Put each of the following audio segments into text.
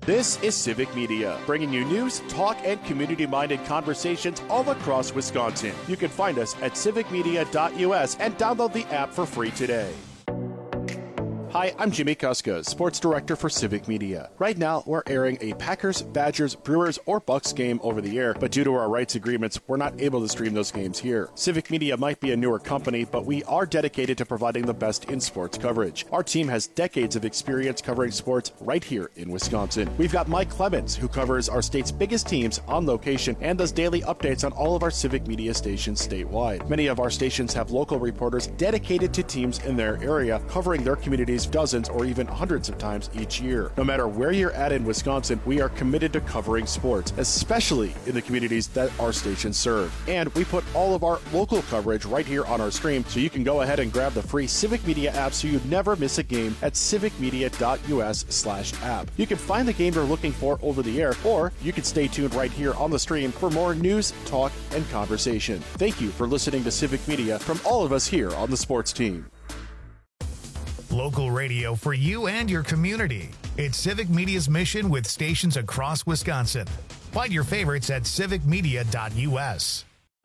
This is Civic Media, bringing you news, talk, and community-minded conversations all across Wisconsin. You can find us at civicmedia.us and download the app for free today. Hi, I'm Jimmy Kuska, Sports Director for Civic Media. Right now, we're airing a Packers, Badgers, Brewers, or Bucks game over the air, but due to our rights agreements, we're not able to stream those games here. Civic Media might be a newer company, but we are dedicated to providing the best in sports coverage. Our team has decades of experience covering sports right here in Wisconsin. We've got Mike Clemens, who covers our state's biggest teams on location and does daily updates on all of our Civic Media stations statewide. Many of our stations have local reporters dedicated to teams in their area, covering their communities dozens or even hundreds of times each year. No matter where you're at in Wisconsin, we are committed to covering sports, especially in the communities that our stations serve. And we put all of our local coverage right here on our stream, so you can go ahead and grab the free Civic Media app so you never miss a game at civicmedia.us/app. You can find the game you're looking for over the air, or you can stay tuned right here on the stream for more news, talk, and conversation. Thank you for listening to Civic Media from all of us here on the sports team. Local radio for you and your community. It's Civic Media's mission with stations across Wisconsin. Find your favorites at civicmedia.us.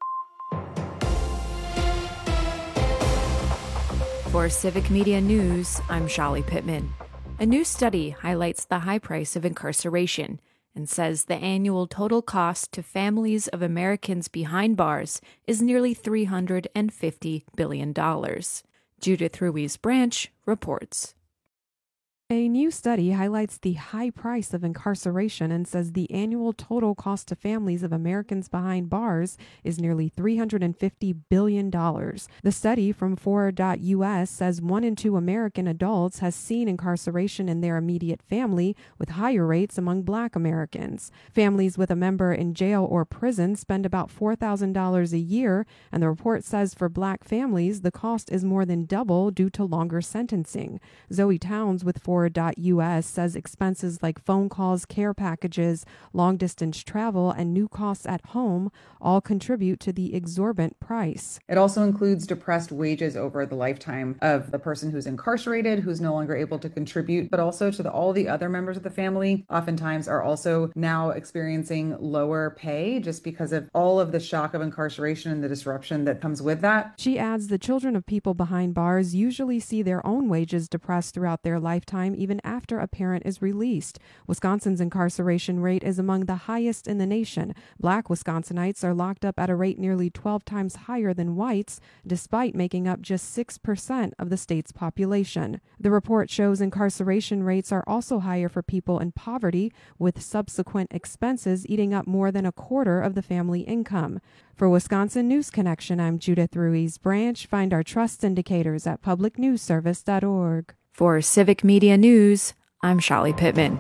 For Civic Media News, I'm Shali Pittman. A new study highlights the high price of incarceration and says the annual total cost to families of Americans behind bars is nearly $350 billion. Judith Ruiz Branch reports. A new study highlights the high price of incarceration and says the annual total cost to families of Americans behind bars is nearly $350 billion. The study from Fora.us says 1 in 2 American adults has seen incarceration in their immediate family, with higher rates among Black Americans. Families with a member in jail or prison spend about $4,000 a year, and the report says for Black families, the cost is more than double due to longer sentencing. Zoe Towns with Fora.us says expenses like phone calls, care packages, long-distance travel, and new costs at home all contribute to the exorbitant price. It also includes depressed wages over the lifetime of the person who's incarcerated, who's no longer able to contribute, but also to all the other members of the family oftentimes are also now experiencing lower pay just because of all of the shock of incarceration and the disruption that comes with that. She adds the children of people behind bars usually see their own wages depressed throughout their lifetime, even after a parent is released. Wisconsin's incarceration rate is among the highest in the nation. Black Wisconsinites are locked up at a rate nearly 12 times higher than whites, despite making up just 6% of the state's population. The report shows incarceration rates are also higher for people in poverty, with subsequent expenses eating up more than a quarter of the family income. For Wisconsin News Connection, I'm Judith Ruiz Branch. Find our trust indicators at publicnewsservice.org. For Civic Media News, I'm Shali Pittman.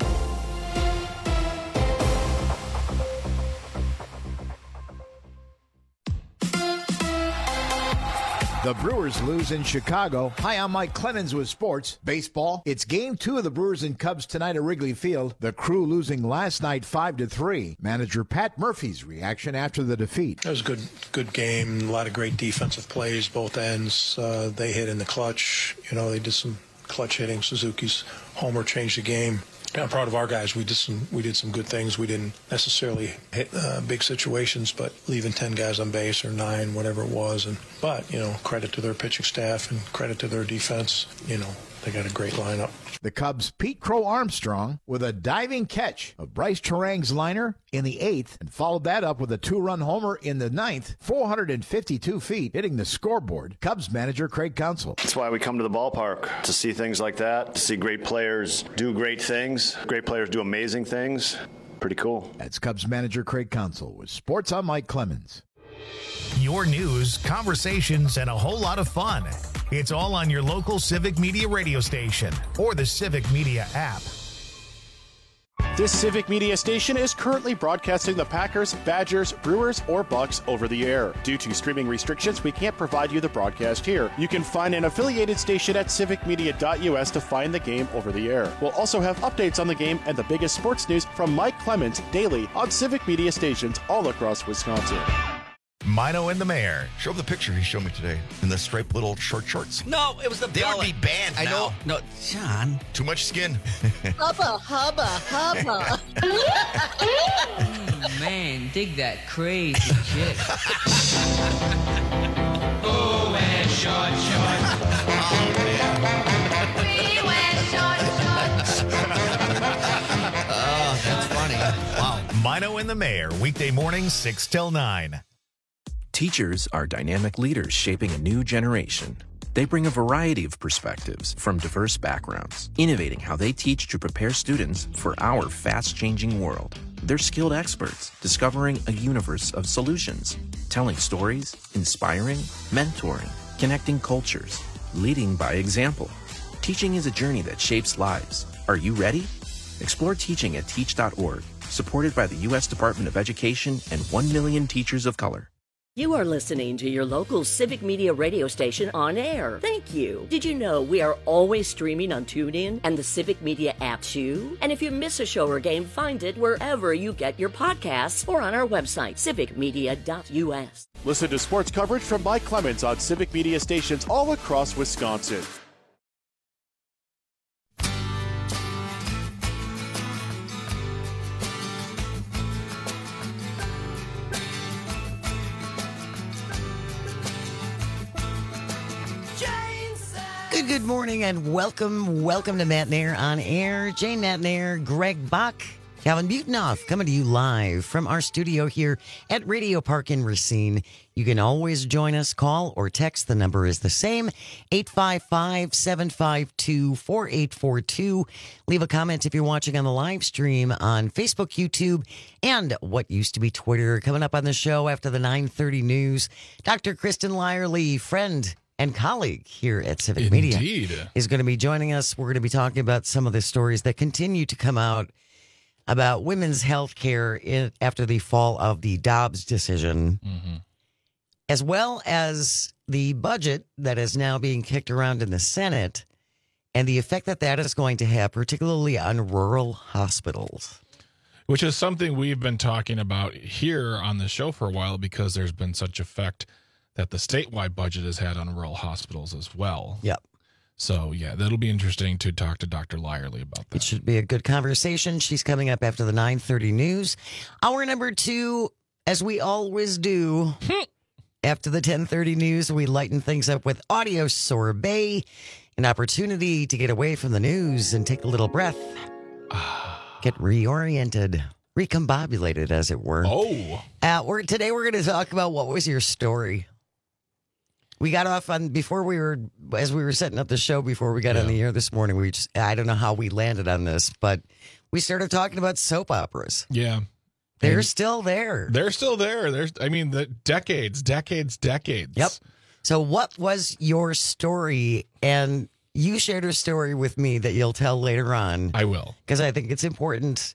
The Brewers lose in Chicago. Hi, I'm Mike Clemens with sports. Baseball. It's Game 2 of the Brewers and Cubs tonight at Wrigley Field. The Crew losing last night 5-3. Manager Pat Murphy's reaction after the defeat. It was a good game. A lot of great defensive plays, both ends. They hit in the clutch. They did some clutch hitting. Suzuki's homer changed the game. I'm proud of our guys. We did some good things. We didn't necessarily hit big situations, but leaving 10 guys on base or 9, whatever it was. But credit to their pitching staff and credit to their defense. They got a great lineup. The Cubs' Pete Crow Armstrong with a diving catch of Bryce Terang's liner in the 8th and followed that up with a 2-run homer in the 9th, 452 feet, hitting the scoreboard. Cubs manager Craig Counsell. That's why we come to the ballpark, to see things like that, to see great players do great things, great players do amazing things. Pretty cool. That's Cubs manager Craig Counsell with Sports. I'm Mike Clemens. Your news, conversations, and a whole lot of fun. It's all on your local Civic Media radio station or the Civic Media app. This Civic Media station is currently broadcasting the Packers, Badgers, Brewers, or Bucks over the air. Due to streaming restrictions, we can't provide you the broadcast here. You can find an affiliated station at civicmedia.us to find the game over the air. We'll also have updates on the game and the biggest sports news from Mike Clemens daily on Civic Media stations all across Wisconsin. Mino and the Mayor. Show the picture he showed me today in the striped little short shorts. No, it was the They belly. would be banned I now. know. No, John. Too much skin. Hubba, hubba, hubba. Man, dig that crazy shit. Oh, wear short shorts. We wear short shorts. Oh, that's funny. Wow. Mino and the Mayor, weekday mornings 6 till 9. Teachers are dynamic leaders shaping a new generation. They bring a variety of perspectives from diverse backgrounds, innovating how they teach to prepare students for our fast-changing world. They're skilled experts, discovering a universe of solutions, telling stories, inspiring, mentoring, connecting cultures, leading by example. Teaching is a journey that shapes lives. Are you ready? Explore teaching at teach.org, supported by the U.S. Department of Education and 1 million teachers of color. You are listening to your local Civic Media radio station on air. Thank you. Did you know we are always streaming on TuneIn and the Civic Media app too? And if you miss a show or game, find it wherever you get your podcasts or on our website, civicmedia.us. Listen to sports coverage from Mike Clemens on Civic Media stations all across Wisconsin. Good morning and welcome to Matt Nair on Air. Jane Matt Nair, Greg Bach, Calvin Butenoff coming to you live from our studio here at Radio Park in Racine. You can always join us, call or text. The number is the same, 855-752-4842. Leave a comment if you're watching on the live stream on Facebook, YouTube, and what used to be Twitter. Coming up on the show after the 9:30 news, Dr. Kristen Lyerly, friend and colleague here at Civic Media, is going to be joining us. We're going to be talking about some of the stories that continue to come out about women's health care after the fall of the Dobbs decision, as well as the budget that is now being kicked around in the Senate and the effect that that is going to have, particularly on rural hospitals. Which is something we've been talking about here on the show for a while because there's been such effect that the statewide budget has had on rural hospitals as well. Yep. So, yeah, that'll be interesting to talk to Dr. Lyerly about that. It should be a good conversation. She's coming up after the 9:30 news. Hour number 2, as we always do, after the 10:30 news, we lighten things up with Audio Sorbet, an opportunity to get away from the news and take a little breath, get reoriented, recombobulated, as it were. Oh. Today we're going to talk about what was your story. We got off on as we were setting up the show before we got on the air this morning. I don't know how we landed on this, but we started talking about soap operas. Yeah. They're still there. They're still there. The decades. Yep. So what was your story? And you shared a story with me that you'll tell later on. I will. Because I think it's important.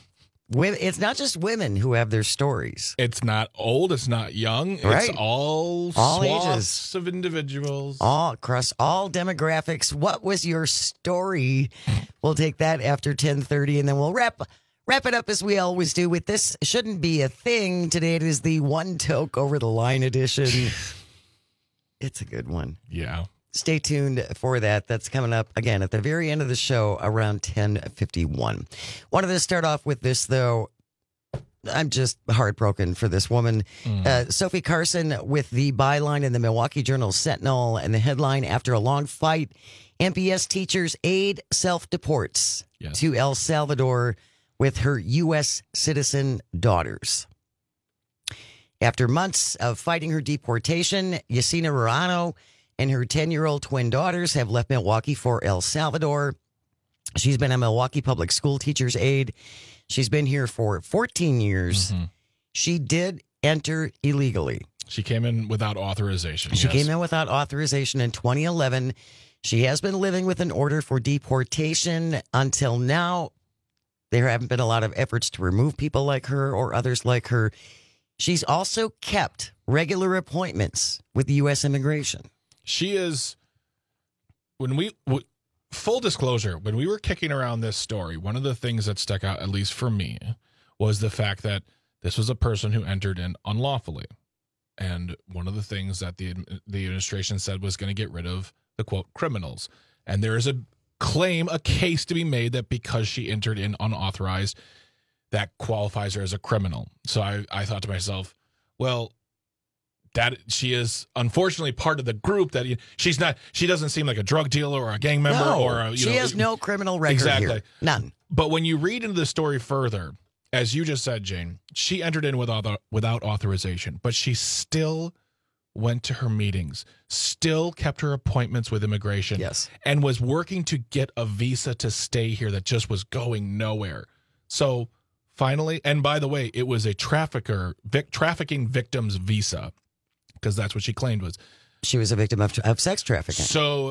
It's not just women who have their stories. It's not old. It's not young. Right. It's all ages of individuals. All across all demographics. What was your story? We'll take that after 10:30, and then we'll wrap it up as we always do with This Shouldn't Be a Thing. Today it is the One Toke Over the Line edition. It's a good one. Yeah. Stay tuned for that. That's coming up again at the very end of the show around 10:51. Wanted to start off with this, though. I'm just heartbroken for this woman. Sophie Carson with the byline in the Milwaukee Journal Sentinel and the headline, after a long fight, MPS teacher's aide self-deports to El Salvador with her U.S. citizen daughters. After months of fighting her deportation, Yesenia Rurano and her 10-year-old twin daughters have left Milwaukee for El Salvador. She's been a Milwaukee public school teacher's aide. She's been here for 14 years. She did enter illegally. She came in without authorization. She came in without authorization in 2011. She has been living with an order for deportation until now. There haven't been a lot of efforts to remove people like her or others like her. She's also kept regular appointments with the U.S. Immigration. She is, full disclosure, when we were kicking around this story, one of the things that stuck out, at least for me, was the fact that this was a person who entered in unlawfully. And one of the things that the administration said was going to get rid of the, quote, criminals. And there is a case to be made that because she entered in unauthorized, that qualifies her as a criminal. So I thought to myself, well, that she is unfortunately part of the group that she doesn't seem like a drug dealer or a gang member she has no criminal record exactly here. None. But when you read into the story further, as you just said, Jane, she entered in without authorization, but she still went to her meetings, still kept her appointments with immigration, yes, and was working to get a visa to stay here that just was going nowhere. So finally, and by the way, it was a trafficking victim's visa, because that's what she claimed was. She was a victim of sex trafficking. So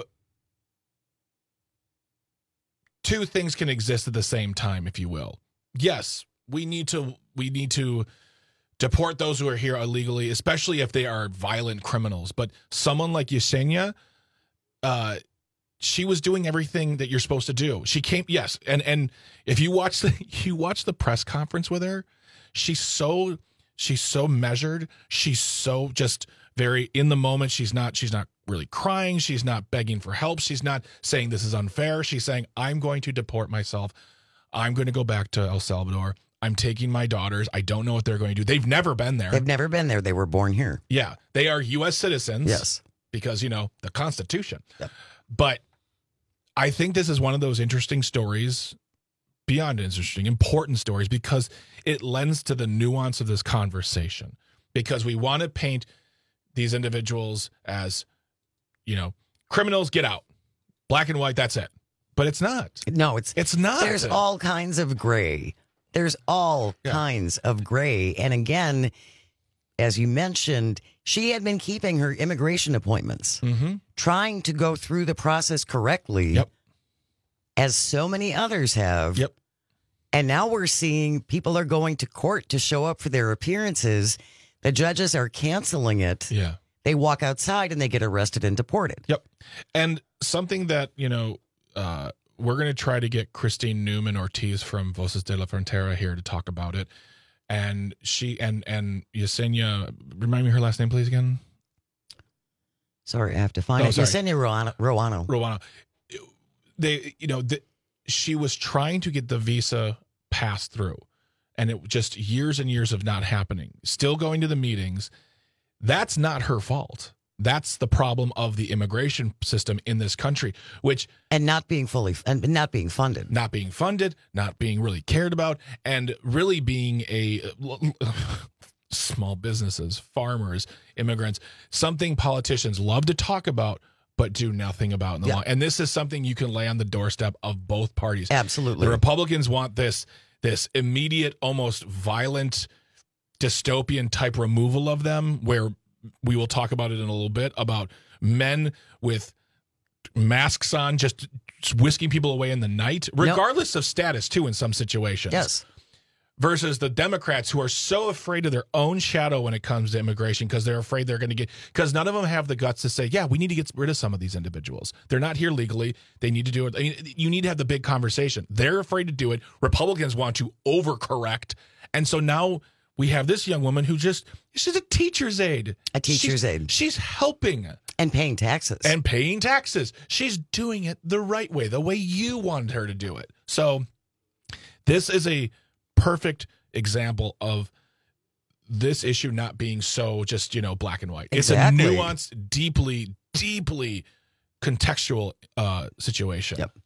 two things can exist at the same time, if you will. Yes, we need to deport those who are here illegally, especially if they are violent criminals. But someone like Yesenia, she was doing everything that you're supposed to do. She came, yes, and if you watch the press conference with her, she's so measured. She's so just very in the moment. She's not really crying. She's not begging for help. She's not saying this is unfair. She's saying, I'm going to deport myself. I'm going to go back to El Salvador. I'm taking my daughters. I don't know what they're going to do. They've never been there. They've never been there. They were born here. Yeah. They are U.S. citizens. Yes. Because, the Constitution. Yep. But I think this is one of those interesting stories, beyond interesting, important stories, because it lends to the nuance of this conversation. Because we want to paint these individuals as, criminals, get out. Black and white, that's it. But it's not. No, it's not. There's all kinds of gray. There's all kinds of gray. And again, as you mentioned, she had been keeping her immigration appointments, trying to go through the process correctly, as so many others have. Yep. And now we're seeing people are going to court to show up for their appearances. The judges are canceling it. Yeah. They walk outside and they get arrested and deported. Yep. And something that, we're going to try to get Christine Newman Ortiz from Voces de la Frontera here to talk about it. And she and Yesenia, remind me her last name, please, again. Sorry, I have to find it. Yesenia Ruano. She was trying to get the visa passed through, and it just years and years of not happening. Still going to the meetings. That's not her fault. That's the problem of the immigration system in this country, and not being not being funded, not being really cared about, and really being small businesses, farmers, immigrants, something politicians love to talk about but do nothing about in the long. And this is something you can lay on the doorstep of both parties. Absolutely. The Republicans want this immediate, almost violent, dystopian type removal of them, where we will talk about it in a little bit, about men with masks on just whisking people away in the night, regardless of status, too, in some situations. Yes. Versus the Democrats, who are so afraid of their own shadow when it comes to immigration, because they're afraid they're going to because none of them have the guts to say, yeah, we need to get rid of some of these individuals. They're not here legally. They need to do it. I mean, you need to have the big conversation. They're afraid to do it. Republicans want to overcorrect. And so now we have this young woman who she's a teacher's aide. She's helping. And paying taxes. She's doing it the right way, the way you wanted her to do it. So this is a perfect example of this issue not being so just, black and white. Exactly. It's a nuanced, deeply, deeply contextual situation. Yep.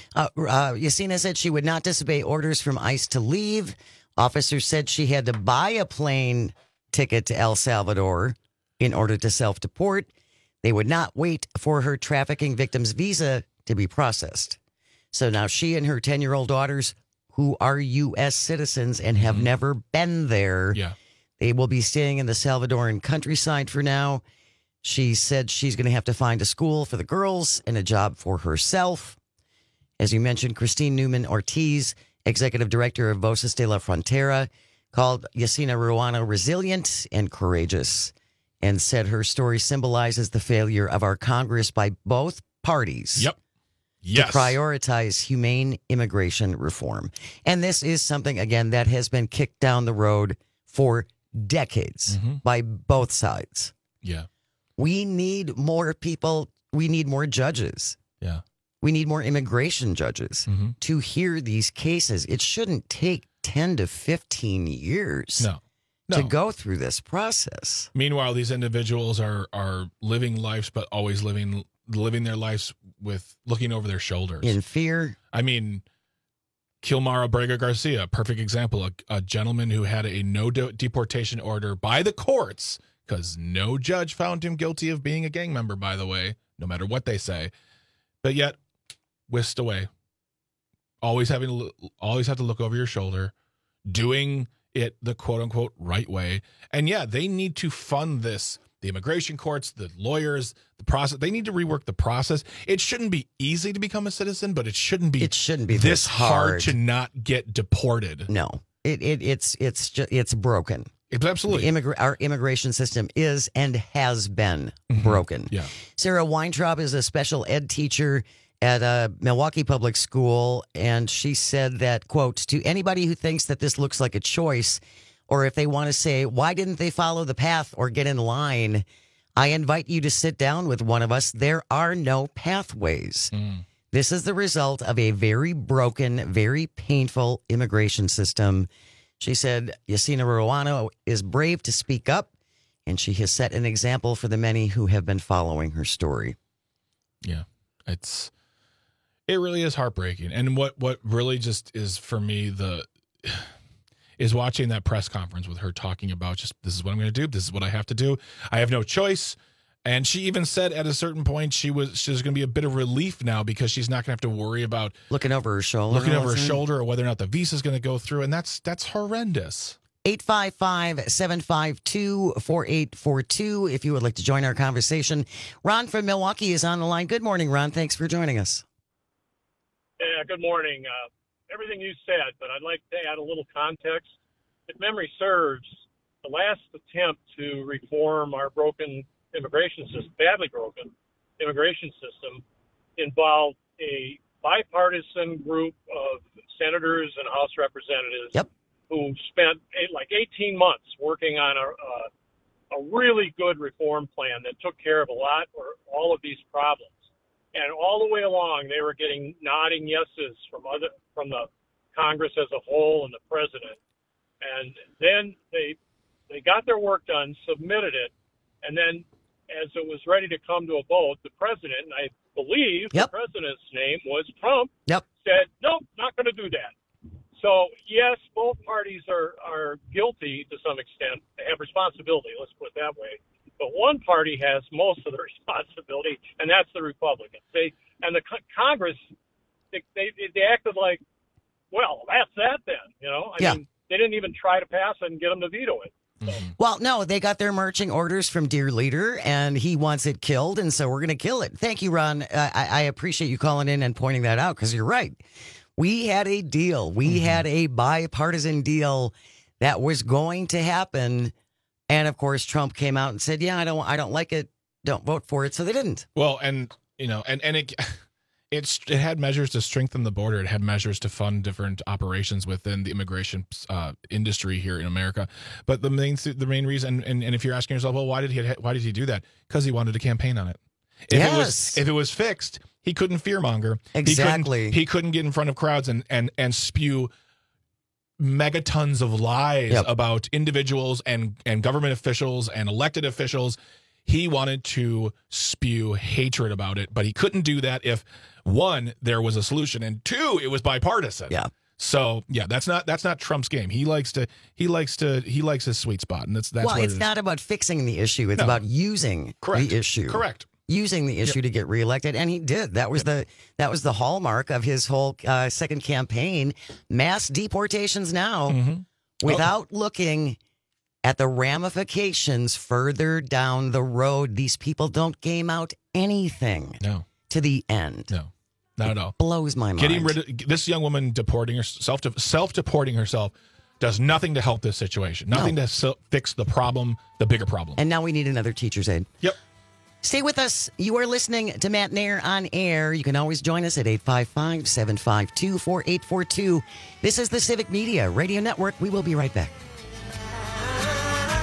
Yesenia said she would not disobey orders from ICE to leave. Officers said she had to buy a plane ticket to El Salvador in order to self-deport. They would not wait for her trafficking victim's visa to be processed. So now she and her 10-year-old daughters, who are U.S. citizens and have never been there, they will be staying in the Salvadoran countryside for now. She said she's going to have to find a school for the girls and a job for herself. As you mentioned, Christine Newman Ortiz, executive director of Voces de la Frontera, called Yesenia Ruano resilient and courageous, and said her story symbolizes the failure of our Congress by both parties to prioritize humane immigration reform. And this is something, again, that has been kicked down the road for decades by both sides. Yeah. We need more people. We need more judges. Yeah. We need more immigration judges to hear these cases. It shouldn't take 10 to 15 years to go through this process. Meanwhile, these individuals are living lives, but always living their lives with looking over their shoulders. In fear. I mean, Kilmar Abrega Garcia, perfect example, a gentleman who had a no deportation order by the courts because no judge found him guilty of being a gang member, by the way, no matter what they say. But yet, whisked away. Always have to look over your shoulder, doing it the quote-unquote right way. And yeah, they need to fund this. The immigration courts, the lawyers, the process, they need to rework the process. It shouldn't be easy to become a citizen, but it shouldn't be this hard to not get deported. No. It's broken. It's absolutely. Our immigration system is and has been broken. Yeah. Sarah Weintraub is a special ed teacher at a Milwaukee public school, and she said that, quote, to anybody who thinks that this looks like a choice, or if they want to say, why didn't they follow the path or get in line, I invite you to sit down with one of us. There are no pathways. This is the result of a very broken, very painful immigration system. She said Yasina Ruano is brave to speak up, and she has set an example for the many who have been following her story. Yeah, it really is heartbreaking. And what really just is for me is watching that press conference with her talking about just, this is what I'm going to do. This is what I have to do. I have no choice. And she even said at a certain point she's going to be a bit of relief now because she's not going to have to worry about looking over her shoulder, or whether or not the visa is going to go through. And that's horrendous. 855-752-4842 if you would like to join our conversation. Ron from Milwaukee is on the line. Good morning, Ron. Thanks for joining us. Yeah, good morning. Everything you said, but I'd like to add a little context. If memory serves, the last attempt to reform our broken immigration system, badly broken immigration system, involved a bipartisan group of senators and House representatives who spent like 18 months working on a really good reform plan that took care of all of these problems. And all the way along, they were getting nodding yeses from the Congress as a whole and the president. And then they got their work done, submitted it, and then as it was ready to come to a vote, the president, and I believe the president's name was Trump, said, nope, not going to do that. So, yes, both parties are guilty to some extent. They have responsibility, let's put it that way. But one party has most of the responsibility, and that's the Republicans. The Congress, they acted like, well, that's that then. I mean, they didn't even try to pass it and get them to veto it. So. Well, no, they got their marching orders from Dear Leader, and he wants it killed, and so we're going to kill it. Thank you, Ron. I appreciate you calling in and pointing that out, because you're right. We had a deal. We had a bipartisan deal that was going to happen. And of course, Trump came out and said, "Yeah, I don't like it. Don't vote for it." So they didn't. Well, and it had measures to strengthen the border. It had measures to fund different operations within the immigration industry here in America. But the main reason, and if you're asking yourself, well, why did he do that? Because he wanted to campaign on it. If it was fixed, he couldn't fearmonger. Exactly. He couldn't get in front of crowds and spew megatons of lies about individuals and government officials and elected officials. He wanted to spew hatred about it, but he couldn't do that if, one, there was a solution, and two, it was bipartisan. Yeah. So that's not Trump's game. He likes his sweet spot, and that's well, what it's not about fixing the issue. It's about using the issue. Correct. Using the issue to get reelected, and he did. That was the hallmark of his whole second campaign. Mass deportations now, without looking at the ramifications further down the road. These people don't game out anything to the end. No, not at all. Blows my mind. Getting rid of this young woman, self-deporting herself, does nothing to help this situation. Nothing to fix the problem, the bigger problem. And now we need another teacher's aide. Yep. Stay with us. You are listening to Matt Nair on air. You can always join us at 855-752-4842. This is the Civic Media Radio Network. We will be right back.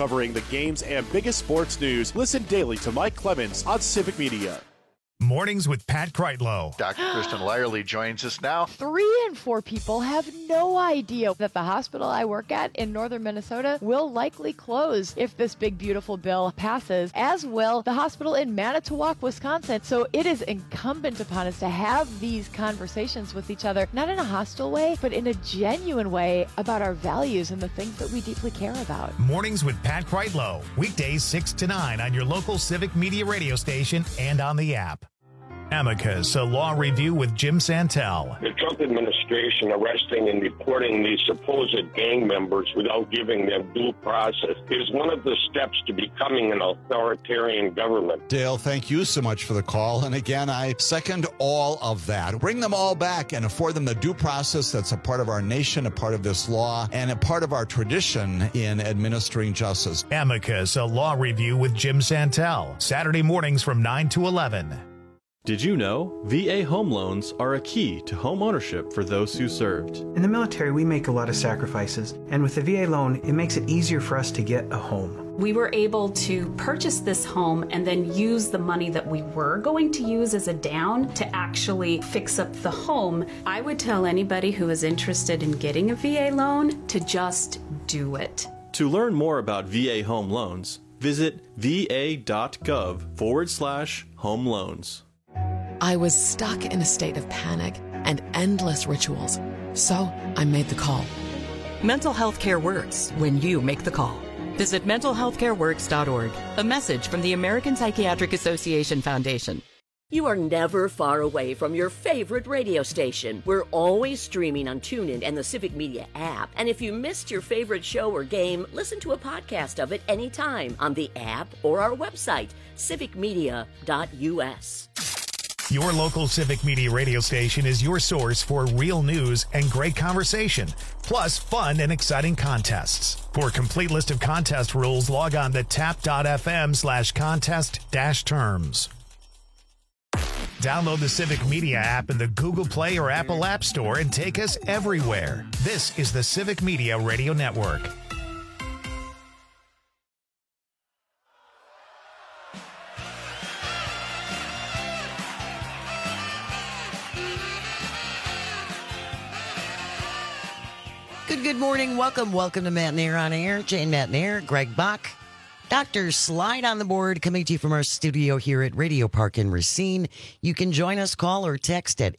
Covering the games and biggest sports news, listen daily to Mike Clemens on Civic Media. Mornings with Pat Kreitlow. Dr. Kristen Lyerly joins us now. 3 in 4 people have no idea that the hospital I work at in northern Minnesota will likely close if this big, beautiful bill passes, as will the hospital in Manitowoc, Wisconsin. So it is incumbent upon us to have these conversations with each other, not in a hostile way, but in a genuine way about our values and the things that we deeply care about. Mornings with Pat Kreitlow. Weekdays 6 to 9 on your local Civic Media radio station and on the app. Amicus, a law review with Jim Santel. The Trump administration arresting and deporting these supposed gang members without giving them due process is one of the steps to becoming an authoritarian government. Dale, thank you so much for the call. And again, I second all of that. Bring them all back and afford them the due process that's a part of our nation, a part of this law, and a part of our tradition in administering justice. Amicus, a law review with Jim Santel. Saturday mornings from 9 to 11. Did you know VA home loans are a key to home ownership for those who served? In the military, we make a lot of sacrifices, and with the VA loan, it makes it easier for us to get a home. We were able to purchase this home and then use the money that we were going to use as a down to actually fix up the home. I would tell anybody who is interested in getting a VA loan to just do it. To learn more about VA home loans, visit va.gov/home loans. I was stuck in a state of panic and endless rituals, so I made the call. Mental health care works when you make the call. Visit mentalhealthcareworks.org. A message from the American Psychiatric Association Foundation. You are never far away from your favorite radio station. We're always streaming on TuneIn and the Civic Media app. And if you missed your favorite show or game, listen to a podcast of it anytime on the app or our website, civicmedia.us. Your local Civic Media radio station is your source for real news and great conversation, plus fun and exciting contests. For a complete list of contest rules, log on to tap.fm/contest-terms. Download the Civic Media app in the Google Play or Apple App Store and take us everywhere. This is the Civic Media Radio Network. Good morning. Welcome to Matt Nair on Air. Jane Matt Nair, Greg Bach, Dr. Slide on the board, coming to you from our studio here at Radio Park in Racine. You can join us, call or text at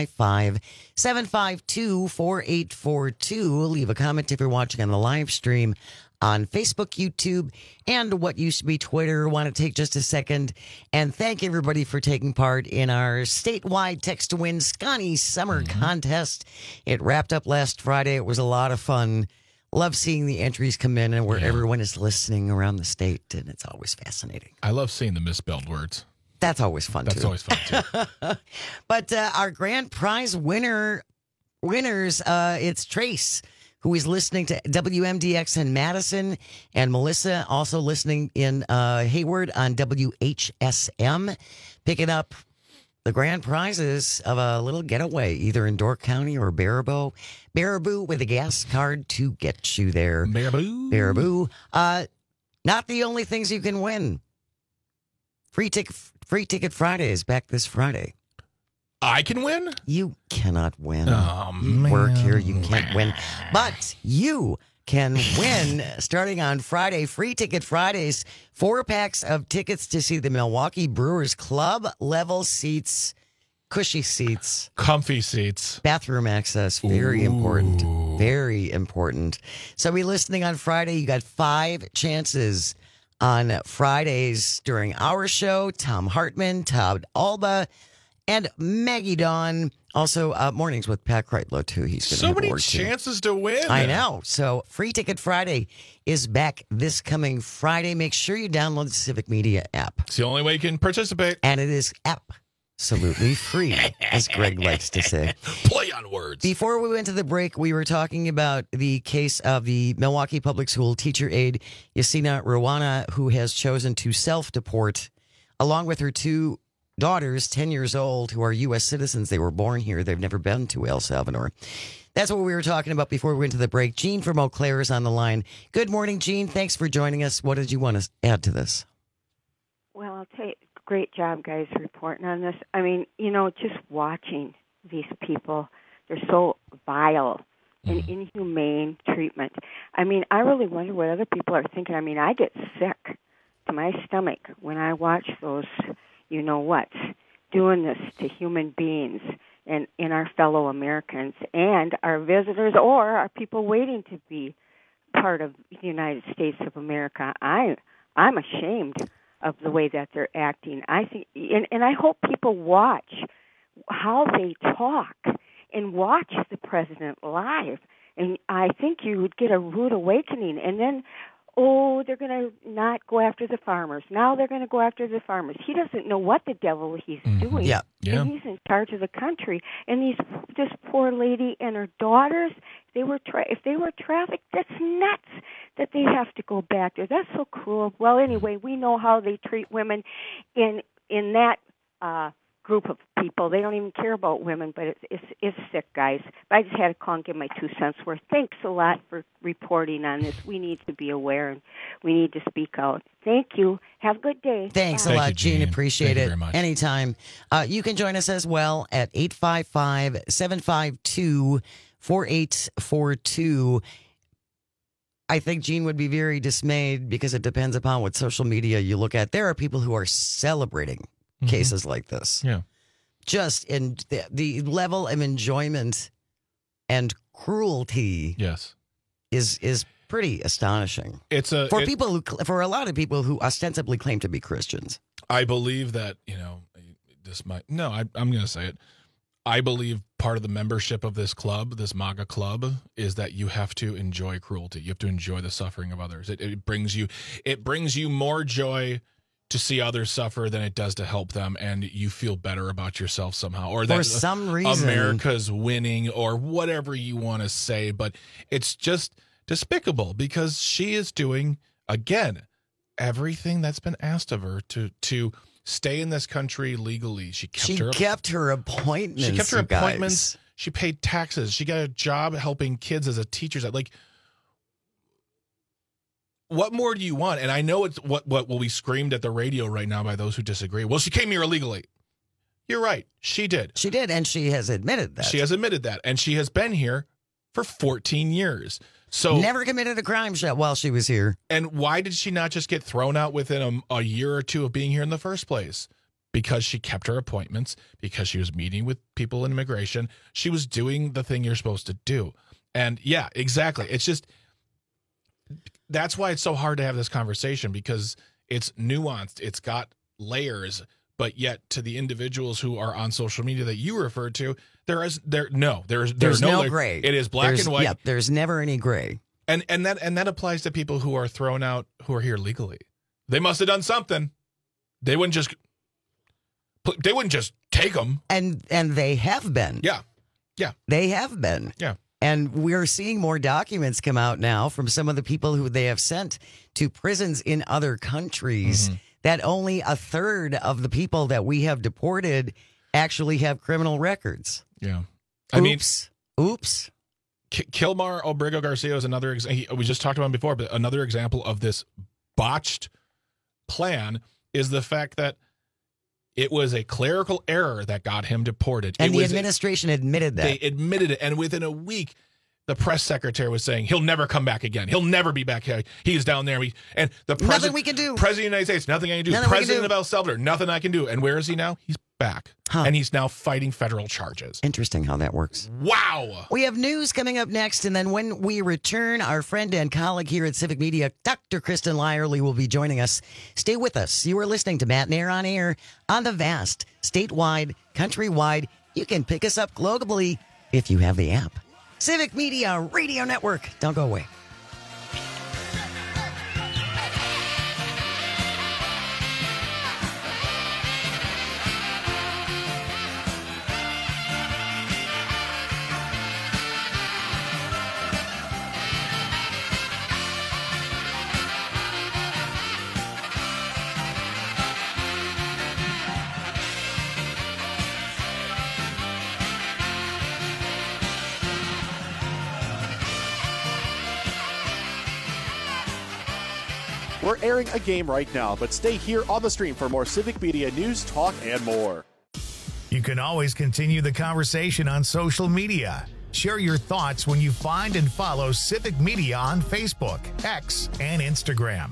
855-752-4842. Leave a comment if you're watching on the live stream on Facebook, YouTube, and what used to be Twitter. Want to take just a second and thank everybody for taking part in our statewide Text to Win Scotty Summer Contest. It wrapped up last Friday. It was a lot of fun. Love seeing the entries come in and where everyone is listening around the state, and it's always fascinating. I love seeing the misspelled words. That's always fun, That's always fun, too. But our grand prize winners, it's Trace, who is listening to WMDX in Madison, and Melissa also listening in Hayward on WHSM, picking up the grand prizes of a little getaway, either in Door County or Baraboo with a gas card to get you there. Baraboo. Not the only things you can win. Free Ticket Friday is back this Friday. I can win? You cannot win. Oh, you work here, you can't win. But you can win starting on Friday. Free Ticket Fridays. 4 packs of tickets to see the Milwaukee Brewers Club. Level seats, cushy seats. Comfy seats. Bathroom access. Very important. Very important. So be listening on Friday. You got 5 chances on Fridays during our show. Tom Hartman, Todd Alba, and Maggie Dawn. Also, mornings with Pat Kreitlow, too. He's going to so many chances to win. I know. So, Free Ticket Friday is back this coming Friday. Make sure you download the Civic Media app. It's the only way you can participate. And it is absolutely free, as Greg likes to say. Play on words. Before we went to the break, we were talking about the case of the Milwaukee Public School teacher aide, Yasina Rawana, who has chosen to self-deport along with her 2 daughters, 10 years old, who are U.S. citizens. They were born here. They've never been to El Salvador. That's what we were talking about before we went to the break. Jean from Eau Claire is on the line. Good morning, Jean. Thanks for joining us. What did you want to add to this? Well, I'll tell you, great job, guys, reporting on this. I mean, just watching these people, they're so vile and inhumane treatment. I mean, I really wonder what other people are thinking. I mean, I get sick to my stomach when I watch those you-know-whats doing this to human beings and our fellow Americans and our visitors or our people waiting to be part of the United States of America. I'm ashamed of the way that they're acting. I think, and I hope people watch how they talk and watch the president live. And I think you would get a rude awakening. And then, they're going to not go after the farmers. Now they're going to go after the farmers. He doesn't know what the devil he's doing. Yeah. And he's in charge of the country. And this poor lady and her daughters, if they were trafficked, that's nuts that they have to go back there. That's so cruel. Well, anyway, we know how they treat women in that group of people. They don't even care about women, but it's sick, guys. But I just had to call and give my 2 cents worth. Thanks a lot for reporting on this. We need to be aware and we need to speak out. Thank you. Have a good day. Thanks Bye. a lot, Jean. Jean. Appreciate Thank you it. very much. Anytime. You can join us as well at 855-752-4842. I think Jean would be very dismayed because it depends upon what social media you look at. There are people who are celebrating cases like this. Yeah. Just in the level of enjoyment and cruelty is pretty astonishing. For a lot of people who ostensibly claim to be Christians. I believe that, I'm going to say it. I believe part of the membership of this club, this MAGA club, is that you have to enjoy cruelty. You have to enjoy the suffering of others. It brings you more joy to see others suffer than it does to help them, and you feel better about yourself somehow, or that for some reason America's winning, or whatever you want to say. But it's just despicable because she is doing, again, everything that's been asked of her to stay in this country legally. She kept her appointments. She kept her appointments. Guys. She paid taxes. She got a job helping kids as a teacher. Like, what more do you want? And I know it's what will be screamed at the radio right now by those who disagree. Well, she came here illegally. You're right. She did. She did, and she has admitted that. She has admitted that, and she has been here for 14 years. So never committed a crime while she was here. And why did she not just get thrown out within a year or two of being here in the first place? Because she kept her appointments, because she was meeting with people in immigration. She was doing the thing you're supposed to do. And yeah, exactly. It's just, that's why it's so hard to have this conversation, because it's nuanced. It's got layers, but yet to the individuals who are on social media that you referred to, there's no gray. It is black and white. Yeah, there's never any gray. And that applies to people who are thrown out, who are here legally. They must have done something. They wouldn't just take them. And they have been. Yeah. They have been. Yeah. And we're seeing more documents come out now from some of the people who they have sent to prisons in other countries that only a third of the people that we have deported actually have criminal records. Yeah. Oops. Kilmar Obrigo Garcia is another example. We just talked about him before, but another example of this botched plan is the fact that it was a clerical error that got him deported. And the administration admitted that. They admitted it. And within a week, the press secretary was saying, he'll never come back again. He'll never be back here. He's down there. And the nothing we can do. President of the United States, nothing I can do. President of El Salvador, nothing I can do. And where is he now? He's back. And he's now fighting federal charges. Interesting how that works. Wow. We have news coming up next. And then when we return, our friend and colleague here at Civic Media, Dr. Kristen Lyerly, will be joining us. Stay with us. You are listening to Matt and Air on Air on the vast, statewide, countrywide. You can pick us up globally if you have the app. Civic Media Radio Network. Don't go away. We're airing a game right now, but stay here on the stream for more Civic Media news, talk, and more. You can always continue the conversation on social media. Share your thoughts when you find and follow Civic Media on Facebook, X, and Instagram.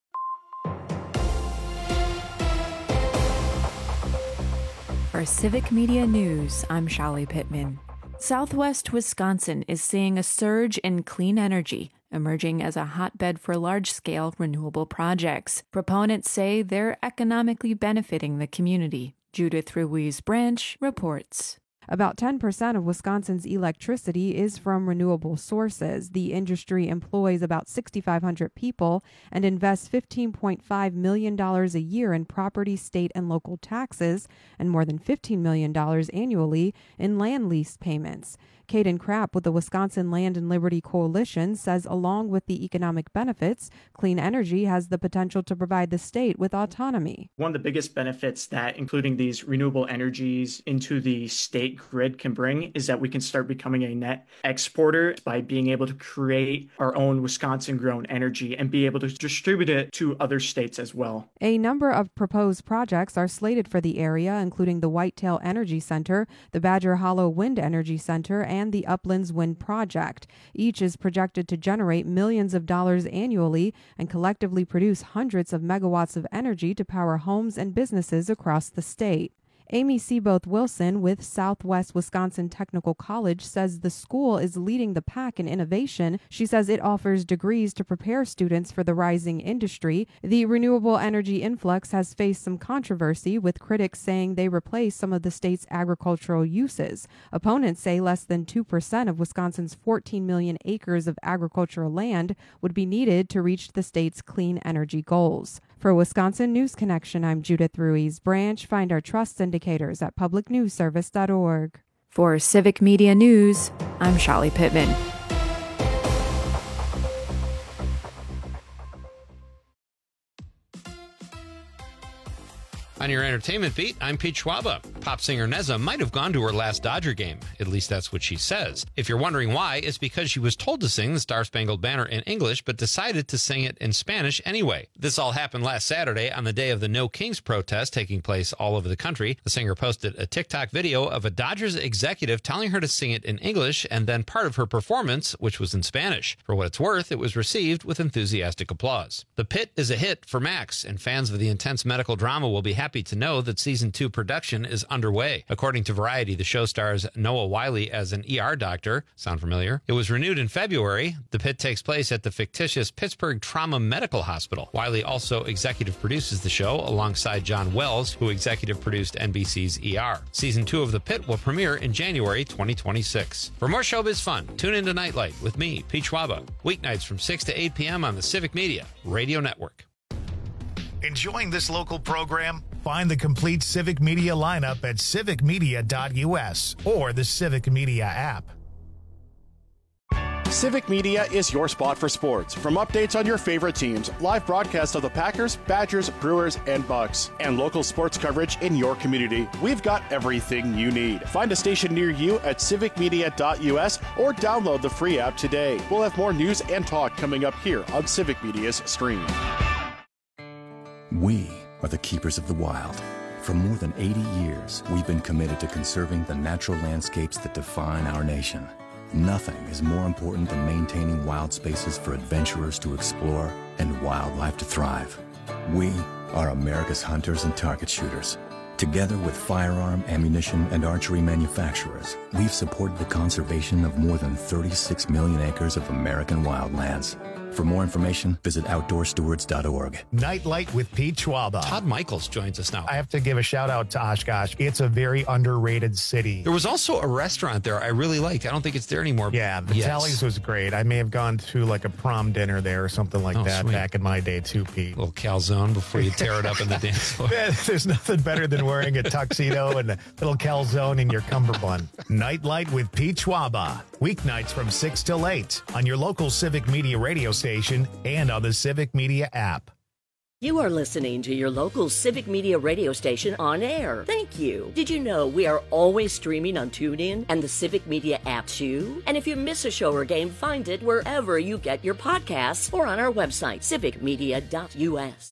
For Civic Media News, I'm Shali Pittman. Southwest Wisconsin is seeing a surge in clean energy, emerging as a hotbed for large-scale renewable projects. Proponents say they're economically benefiting the community. Judith Ruiz-Branch reports. About 10% of Wisconsin's electricity is from renewable sources. The industry employs about 6,500 people and invests $15.5 million a year in property, state, and local taxes and more than $15 million annually in land lease payments. Caden Krapp with the Wisconsin Land and Liberty Coalition says along with the economic benefits, clean energy has the potential to provide the state with autonomy. One of the biggest benefits that including these renewable energies into the state grid can bring is that we can start becoming a net exporter by being able to create our own Wisconsin-grown energy and be able to distribute it to other states as well. A number of proposed projects are slated for the area, including the Whitetail Energy Center, the Badger Hollow Wind Energy Center, and the Uplands Wind Project. Each is projected to generate millions of dollars annually and collectively produce hundreds of megawatts of energy to power homes and businesses across the state. Amy Seaboth Wilson with Southwest Wisconsin Technical College says the school is leading the pack in innovation. She says it offers degrees to prepare students for the rising industry. The renewable energy influx has faced some controversy, with critics saying they replace some of the state's agricultural uses. Opponents say less than 2% of Wisconsin's 14 million acres of agricultural land would be needed to reach the state's clean energy goals. For Wisconsin News Connection, I'm Judith Ruiz-Branch. Find our trust indicators at publicnewsservice.org. For Civic Media News, I'm Shali Pittman. On your entertainment beat, I'm Pete Schwaba. Pop singer Neza might have gone to her last Dodger game. At least that's what she says. If you're wondering why, it's because she was told to sing the Star-Spangled Banner in English, but decided to sing it in Spanish anyway. This all happened last Saturday on the day of the No Kings protest taking place all over the country. The singer posted a TikTok video of a Dodgers executive telling her to sing it in English and then part of her performance, which was in Spanish. For what it's worth, it was received with enthusiastic applause. The Pit is a hit for Max, and fans of the intense medical drama will be happy to know that Season 2 production is underway. According to Variety, the show stars Noah Wiley as an ER doctor. Sound familiar? It was renewed in February. The Pit takes place at the fictitious Pittsburgh Trauma Medical Hospital. Wiley also executive produces the show alongside John Wells, who executive produced NBC's ER. Season 2 of The Pit will premiere in January 2026. For more showbiz fun, tune into Nightlight with me, Pete Schwaba, weeknights from 6 to 8 p.m. on the Civic Media Radio Network. Enjoying this local program? Find the complete Civic Media lineup at civicmedia.us or the Civic Media app. Civic Media is your spot for sports. From updates on your favorite teams, live broadcasts of the Packers, Badgers, Brewers, and Bucks, and local sports coverage in your community, we've got everything you need. Find a station near you at civicmedia.us or download the free app today. We'll have more news and talk coming up here on Civic Media's stream. We are the keepers of the wild. For more than 80 years, we've been committed to conserving the natural landscapes that define our nation. Nothing is more important than maintaining wild spaces for adventurers to explore and wildlife to thrive. We are America's hunters and target shooters. Together with firearm, ammunition, and archery manufacturers, we've supported the conservation of more than 36 million acres of American wildlands. For more information, visit OutdoorStewards.org. Nightlight with Pete Schwaba. Todd Michaels joins us now. I have to give a shout out to Oshkosh. It's a very underrated city. There was also a restaurant there I really liked. I don't think it's there anymore. Yeah, Vitelli's was great. I may have gone to like a prom dinner there or something like that sweet. Back in my day too, Pete. A little calzone before you tear it up in the dance floor. There's nothing better than wearing a tuxedo and a little calzone in your cummerbund. Nightlight with Pete Schwaba. Weeknights from 6 till 8 on your local Civic Media radio station and on the Civic Media app. You are listening to your local Civic Media radio station on air. Thank you. Did you know we are always streaming on TuneIn and the Civic Media app too? And if you miss a show or game, find it wherever you get your podcasts or on our website, civicmedia.us.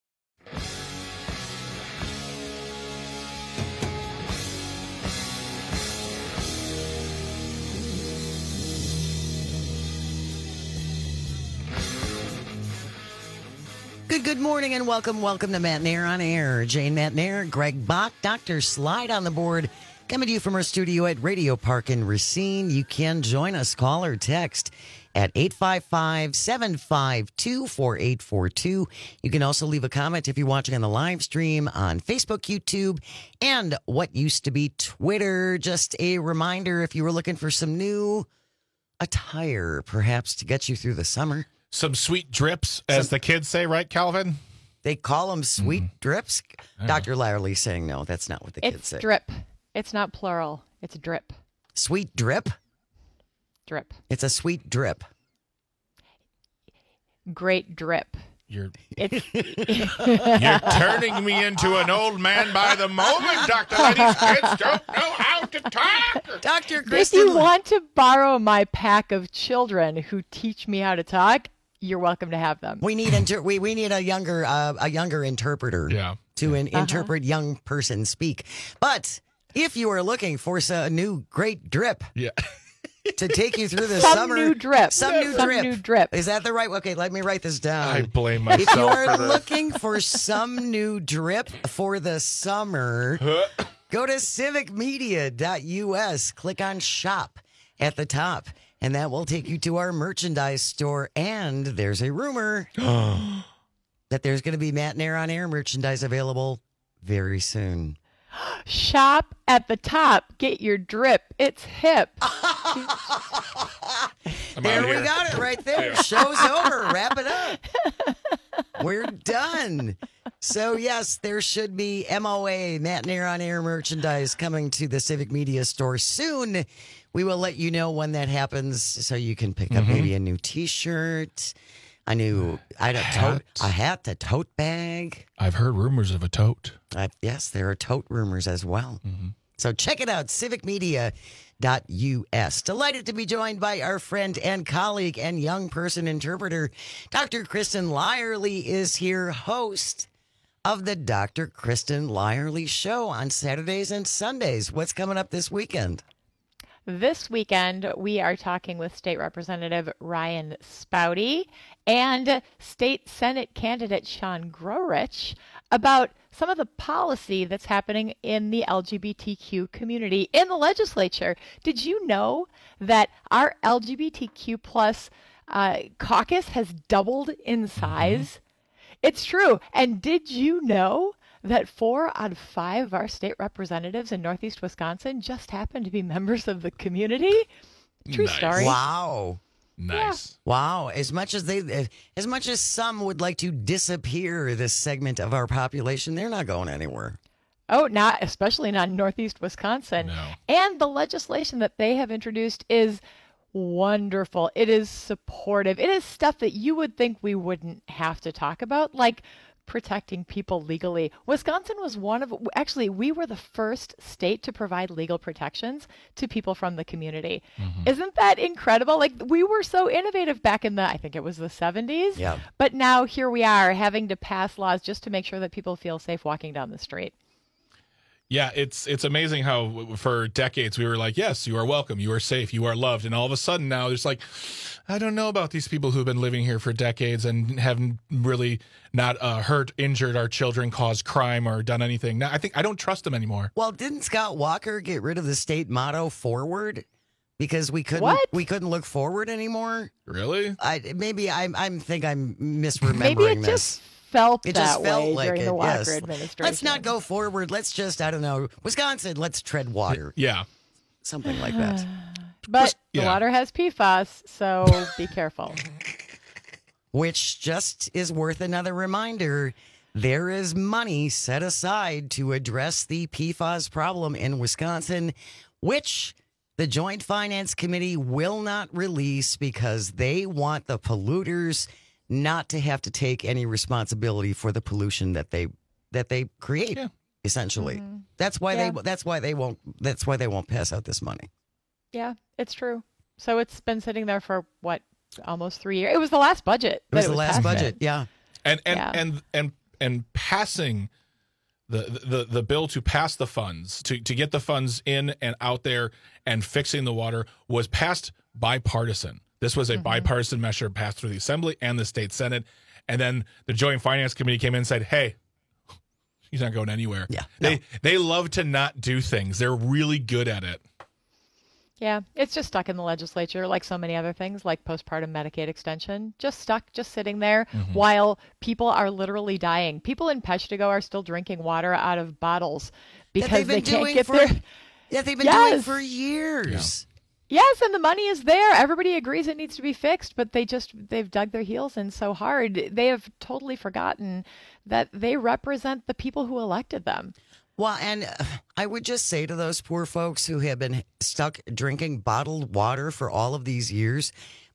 Good morning and welcome to Matt Nair on Air. Jane Matt Nair, Greg Bach, Dr. Slide on the board, coming to you from our studio at Radio Park in Racine. You can join us, call or text at 855-752-4842. You can also leave a comment if you're watching on the live stream on Facebook, YouTube, and what used to be Twitter. Just a reminder, if you were looking for some new attire, perhaps to get you through the summer. Some sweet drips, as the kids say, right, Calvin? They call them sweet drips? Dr. Lyerly saying no, that's not what the kids say. It's drip. It's not plural. It's drip. Sweet drip? Drip. It's a sweet drip. Great drip. You're turning me into an old man by the moment, Dr. These kids don't know how to talk. Dr. If Kristen, you want to borrow my pack of children who teach me how to talk, you're welcome to have them. we need we need a younger interpreter to interpret young person speak. But if you are looking for a new great drip, to take you through the summer, new drip. Some new drip. Is that the right? Okay, let me write this down. I blame myself. If you are for this. looking for some new drip for the summer, go to civicmedia.us. Click on shop at the top, and that will take you to our merchandise store. And there's a rumor that there's going to be Matt Nair on Air merchandise available very soon. Shop at the top. Get your drip. It's hip. There we got it right there. Show's over. Wrap it up. We're done. So, yes, there should be MOA, Matt Nair on Air merchandise coming to the Civic Media store soon. We will let you know when that happens so you can pick up maybe a new T-shirt, a new a hat, a tote bag. I've heard rumors of a tote. Yes, there are tote rumors as well. So check it out, civicmedia.us. Delighted to be joined by our friend and colleague and young person interpreter, Dr. Kristen Lyerly is here, host of the Dr. Kristen Lyerly Show on Saturdays and Sundays. What's coming up this weekend? This weekend, we are talking with State Representative Ryan Spouty and State Senate candidate Sean Grorich about some of the policy that's happening in the LGBTQ community in the legislature. Did you know that our LGBTQ plus caucus has doubled in size? It's true. And did you know that 4 out of 5 of our state representatives in Northeast Wisconsin just happen to be members of the community? True story. Wow. Nice. Yeah. Wow. As much as some would like to disappear this segment of our population, they're not going anywhere. Oh, especially not in Northeast Wisconsin. No. And the legislation that they have introduced is wonderful. It is supportive. It is stuff that you would think we wouldn't have to talk about, like protecting people legally. Wisconsin was we were the first state to provide legal protections to people from the community. Isn't that incredible? Like, we were so innovative back in I think it was the 70s. Yeah. But now here we are having to pass laws just to make sure that people feel safe walking down the street. Yeah, it's amazing how for decades we were like, yes, you are welcome, you are safe, you are loved. And all of a sudden now there's like, I don't know about these people who've been living here for decades and haven't really not hurt, injured our children, caused crime, or done anything. Now, I don't trust them anymore. Well, didn't Scott Walker get rid of the state motto forward because we couldn't look forward anymore? Really? I think I'm misremembering Maybe it this. just felt It that just felt way like during it, the Walker yes. administration. Let's not go forward. Let's just, I don't know, Wisconsin, let's tread water. Yeah. Something like that. But the water has PFAS, so be careful. Which just is worth another reminder. There is money set aside to address the PFAS problem in Wisconsin, which the Joint Finance Committee will not release because they want the polluters not to have to take any responsibility for the pollution that they create. Essentially, that's why they won't pass out this money. Yeah, it's true. So it's been sitting there for what, almost 3 years. It was the last budget. It was the last budget. Yeah. And passing the bill to pass the funds to get the funds in and out there and fixing the water was passed bipartisan. This was a bipartisan measure passed through the Assembly and the state Senate, and then the Joint Finance Committee came in and said, "Hey, he's not going anywhere." Yeah, they love to not do things. They're really good at it. Yeah, it's just stuck in the legislature like so many other things, like postpartum Medicaid extension. Just stuck, just sitting there while people are literally dying. People in Peshtigo are still drinking water out of bottles because they can't get their... Yeah, they've been doing for years. Yes, and the money is there. Everybody agrees it needs to be fixed, but they've dug their heels in so hard. They have totally forgotten that they represent the people who elected them. Well, and I would just say to those poor folks who have been stuck drinking bottled water for all of these years,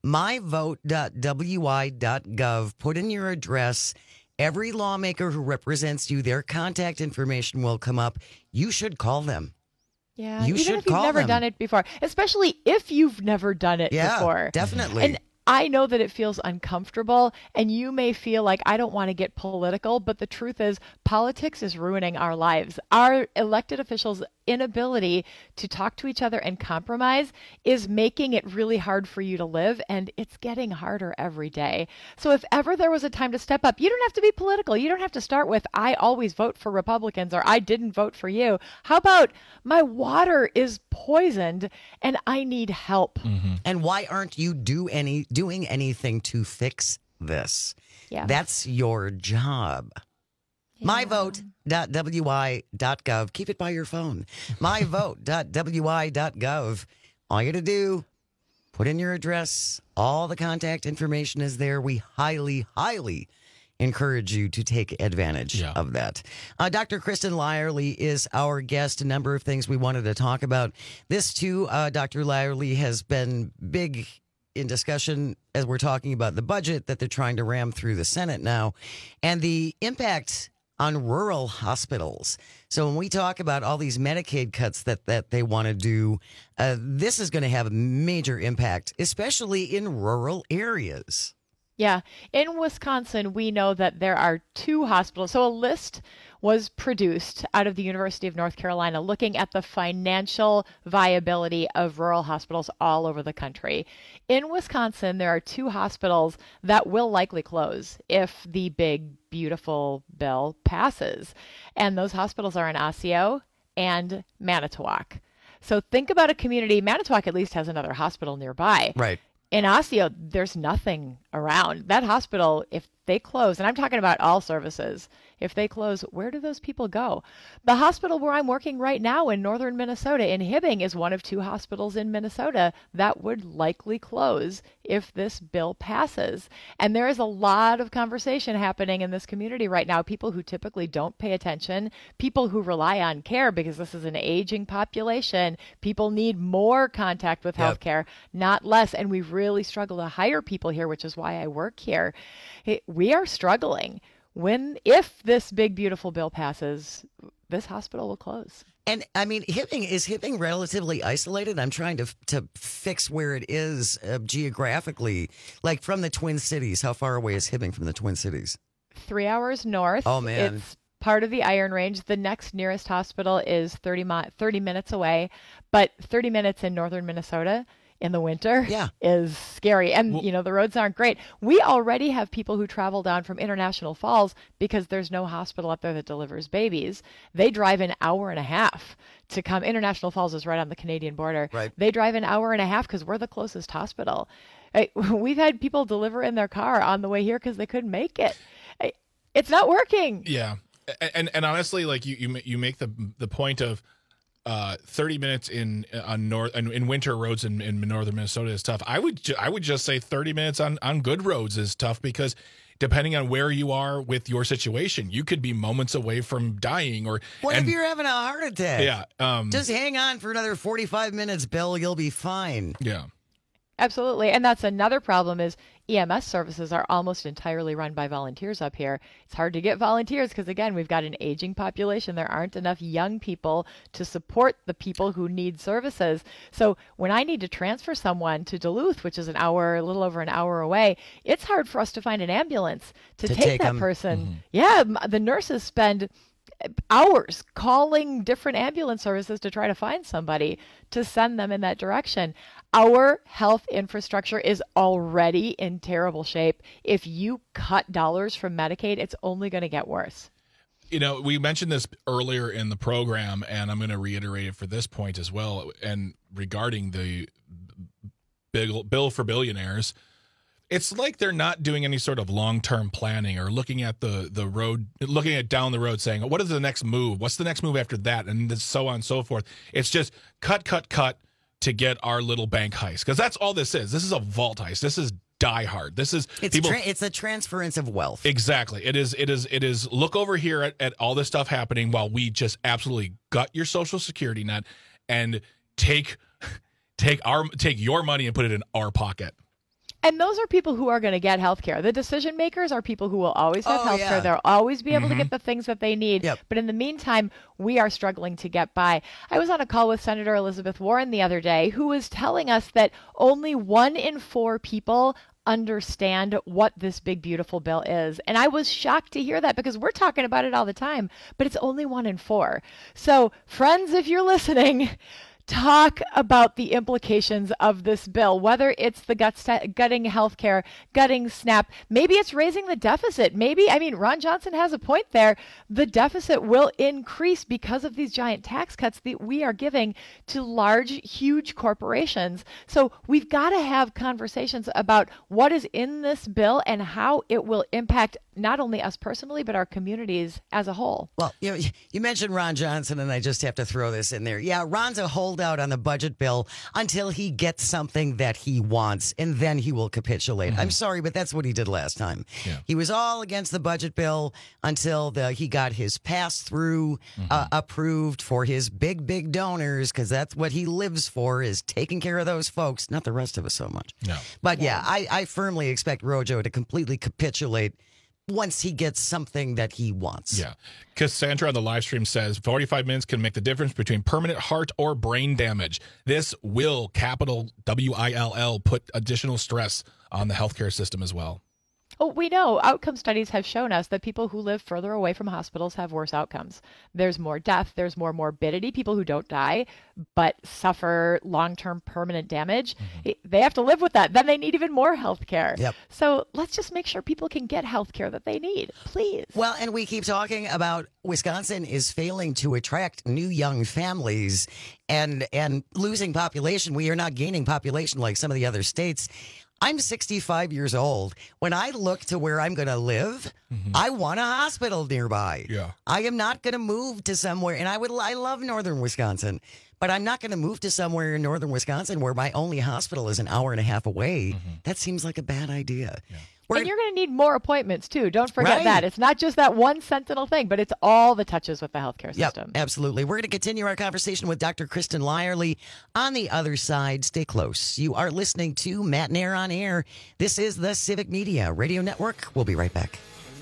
myvote.wi.gov, put in your address. Every lawmaker who represents you, their contact information will come up. You should call them. Yeah, even if you've never done it before, especially if you've never done it before. Definitely. And I know that it feels uncomfortable, and you may feel like I don't want to get political, but the truth is politics is ruining our lives. Our elected officials' inability to talk to each other and compromise is making it really hard for you to live, and it's getting harder every day. So if ever there was a time to step up, you don't have to be political. You don't have to start with, I always vote for Republicans, or I didn't vote for you. How about, my water is poisoned and I need help? And why aren't you doing anything to fix this? Yeah. That's your job. myvote.wi.gov. Keep it by your phone. myvote.wi.gov. All you got to do, put in your address. All the contact information is there. We highly, highly encourage you to take advantage of that. Dr. Kristen Lyerly is our guest. A number of things we wanted to talk about. This, too, Dr. Lyerly has been big in discussion as we're talking about the budget that they're trying to ram through the Senate now and the impact on rural hospitals. So when we talk about all these Medicaid cuts that they want to do, this is going to have a major impact, especially in rural areas. Yeah. In Wisconsin, we know that there are 2 hospitals. So a list was produced out of the University of North Carolina looking at the financial viability of rural hospitals all over the country. In Wisconsin, there are 2 hospitals that will likely close if the big, beautiful bill passes. And those hospitals are in Osseo and Manitowoc. So think about a community. Manitowoc at least has another hospital nearby. Right. In Osseo, there's nothing around. That hospital, if they close, and I'm talking about all services, if they close, where do those people go? The hospital where I'm working right now in northern Minnesota, in Hibbing, is one of 2 hospitals in Minnesota that would likely close if this bill passes. And there is a lot of conversation happening in this community right now. People who typically don't pay attention, people who rely on care because this is an aging population. People need more contact with healthcare, not less. And we really struggle to hire people here, which is why I work here. We are struggling. If this big, beautiful bill passes, this hospital will close. And I mean, Hibbing relatively isolated? I'm trying to fix where it is geographically, like from the Twin Cities. How far away is Hibbing from the Twin Cities? 3 hours north. Oh, man. It's part of the Iron Range. The next nearest hospital is 30 minutes away, but 30 minutes in northern Minnesota in the winter is scary. And, the roads aren't great. We already have people who travel down from International Falls because there's no hospital up there that delivers babies. They drive an hour and a half to come. International Falls is right on the Canadian border. Right. They drive an hour and a half because we're the closest hospital. We've had people deliver in their car on the way here because they couldn't make it. It's not working. Yeah. And honestly, like you make the point of 30 minutes in winter roads in northern Minnesota is tough. I would just say 30 minutes on good roads is tough because depending on where you are with your situation, you could be moments away from dying. What if you're having a heart attack? Yeah. Just hang on for another 45 minutes, Bill. You'll be fine. Yeah. Absolutely. And that's another problem is EMS services are almost entirely run by volunteers up here. It's hard to get volunteers because, again, we've got an aging population. There aren't enough young people to support the people who need services. So when I need to transfer someone to Duluth, which is a little over an hour away, it's hard for us to find an ambulance to take that person. Mm-hmm. Yeah, the nurses spend hours calling different ambulance services to try to find somebody to send them in that direction. Our health infrastructure is already in terrible shape. If you cut dollars from Medicaid, it's only going to get worse. You know, we mentioned this earlier in the program, and I'm going to reiterate it for this point as well. And regarding the bill for billionaires, it's like they're not doing any sort of long-term planning or looking at the road, looking at down the road saying, what is the next move? What's the next move after that? And so on and so forth. It's just cut to get our little bank heist. Because that's all this is. This is a vault heist. This is Die Hard. This is it's a transference of wealth. Exactly. It is look over here at all this stuff happening while we just absolutely gut your Social Security net and take your money and put it in our pocket. And those are people who are going to get health care. The decision makers are people who will always have health care. They'll always be able to get the things that they need. Yep. But in the meantime, we are struggling to get by. I was on a call with Senator Elizabeth Warren the other day, who was telling us that only 1 in 4 people understand what this big, beautiful bill is. And I was shocked to hear that because we're talking about it all the time, but it's only 1 in 4. So, friends, if you're listening, talk about the implications of this bill, whether it's the gutting healthcare, gutting SNAP. Maybe it's raising the deficit. Ron Johnson has a point there. The deficit will increase because of these giant tax cuts that we are giving to large, huge corporations. So we've got to have conversations about what is in this bill and how it will impact not only us personally, but our communities as a whole. Well, you mentioned Ron Johnson, and I just have to throw this in there. Yeah, Ron's a holdout on the budget bill until he gets something that he wants, and then he will capitulate. Mm-hmm. I'm sorry, but that's what he did last time. Yeah. He was all against the budget bill until he got his pass-through approved for his big donors, because that's what he lives for, is taking care of those folks, not the rest of us so much. No. But I firmly expect Rojo to completely capitulate once he gets something that he wants. Yeah. Cassandra on the live stream says 45 minutes can make the difference between permanent heart or brain damage. This will, capital WILL, put additional stress on the healthcare system as well. Oh, we know outcome studies have shown us that people who live further away from hospitals have worse outcomes. There's more death, there's more morbidity, people who don't die but suffer long-term permanent damage. Mm-hmm. They have to live with that. Then they need even more health care. Yep. So let's just make sure people can get health care that they need, please. Well, and we keep talking about Wisconsin is failing to attract new young families and losing population. We are not gaining population like some of the other states. I'm 65 years old. When I look to where I'm going to live, I want a hospital nearby. Yeah. I am not going to move to somewhere, and I love northern Wisconsin, but I'm not going to move to somewhere in northern Wisconsin where my only hospital is an hour and a half away. That seems like a bad idea. Yeah. And you're going to need more appointments, too. Don't forget that. It's not just that one sentinel thing, but it's all the touches with the healthcare system. Yep, absolutely. We're going to continue our conversation with Dr. Kristen Lyerly on the other side. Stay close. You are listening to Matt and Air on Air. This is the Civic Media Radio Network. We'll be right back.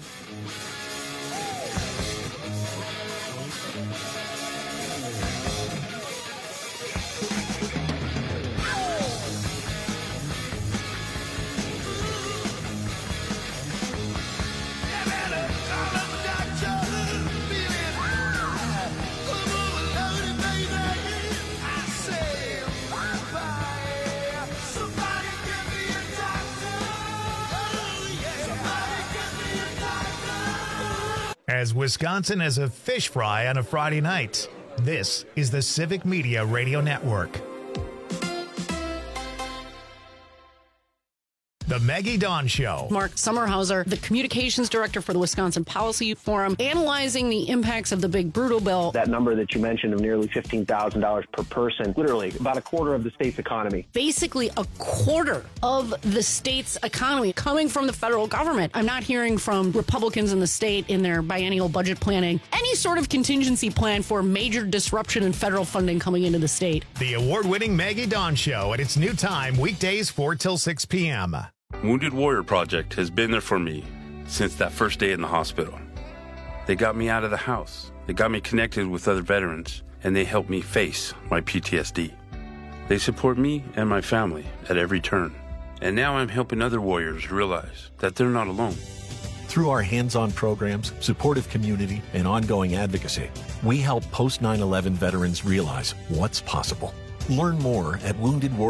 As Wisconsin as a fish fry on a Friday night, this is the Civic Media Radio Network. The Maggie Dawn Show. Mark Sommerhauser, the communications director for the Wisconsin Policy Forum, analyzing the impacts of the big brutal bill. That number that you mentioned of nearly $15,000 per person, literally about a quarter of the state's economy. Basically a quarter of the state's economy coming from the federal government. I'm not hearing from Republicans in the state in their biennial budget planning any sort of contingency plan for major disruption in federal funding coming into the state. The award-winning Maggie Dawn Show at its new time, weekdays 4 till 6 p.m. Wounded Warrior Project has been there for me since that first day in the hospital. They got me out of the house. They got me connected with other veterans, and they helped me face my PTSD. They support me and my family at every turn. And now I'm helping other warriors realize that they're not alone. Through our hands-on programs, supportive community, and ongoing advocacy, we help post-9/11 veterans realize what's possible. Learn more at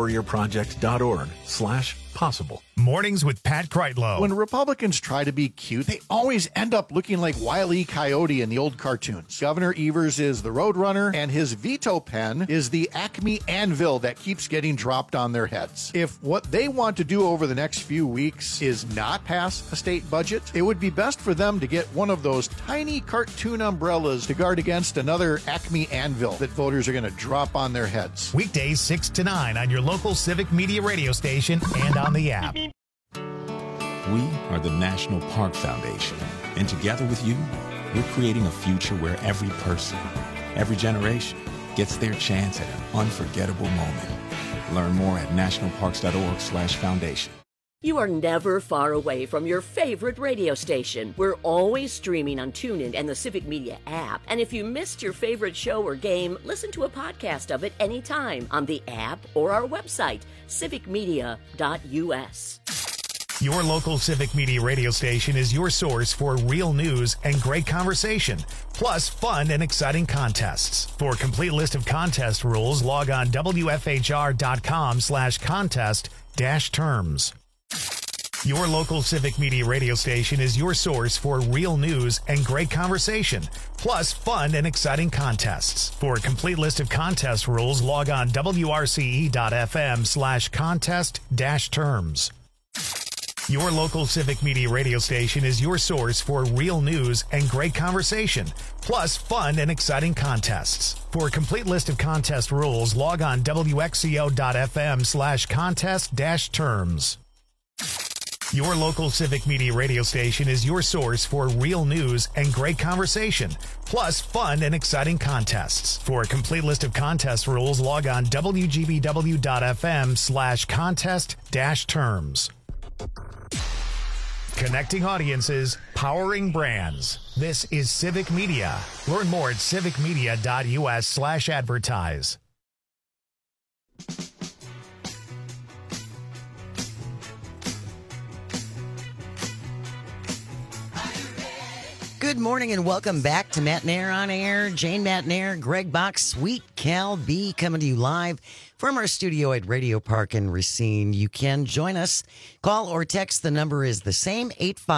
woundedwarriorproject.org/possible. Mornings with Pat Kreitlow. When Republicans try to be cute, they always end up looking like Wile E. Coyote in the old cartoons. Governor Evers is the Roadrunner, and his veto pen is the Acme anvil that keeps getting dropped on their heads. If what they want to do over the next few weeks is not pass a state budget, it would be best for them to get one of those tiny cartoon umbrellas to guard against another Acme anvil that voters are going to drop on their heads. Weekdays 6 to 9 on your local Civic Media radio station and on the app. We are the National Park Foundation, and together with you, we're creating a future where every person, every generation, gets their chance at an unforgettable moment. Learn more at nationalparks.org/foundation. You are never far away from your favorite radio station. We're always streaming on TuneIn and the Civic Media app. And if you missed your favorite show or game, listen to a podcast of it anytime on the app or our website, civicmedia.us. Your local Civic Media radio station is your source for real news and great conversation, plus fun and exciting contests. For a complete list of contest rules, log on wfhr.com/contest-terms. Your local Civic Media radio station is your source for real news and great conversation, plus fun and exciting contests. For a complete list of contest rules, log on wrce.fm/contest-terms. Your local Civic Media radio station is your source for real news and great conversation, plus fun and exciting contests. For a complete list of contest rules, log on wxco.fm/contest-terms. Your local Civic Media radio station is your source for real news and great conversation, plus fun and exciting contests. For a complete list of contest rules, log on wgbw.fm/contest-terms. Connecting audiences, powering brands. This is Civic Media. Learn more at civicmedia.us/advertise. Good morning and welcome back to Matt Nair on Air. Jane Matt Nair, Greg Bach, Sweet Cal B coming to you live from our studio at Radio Park in Racine. You can join us. Call or text. The number is the same,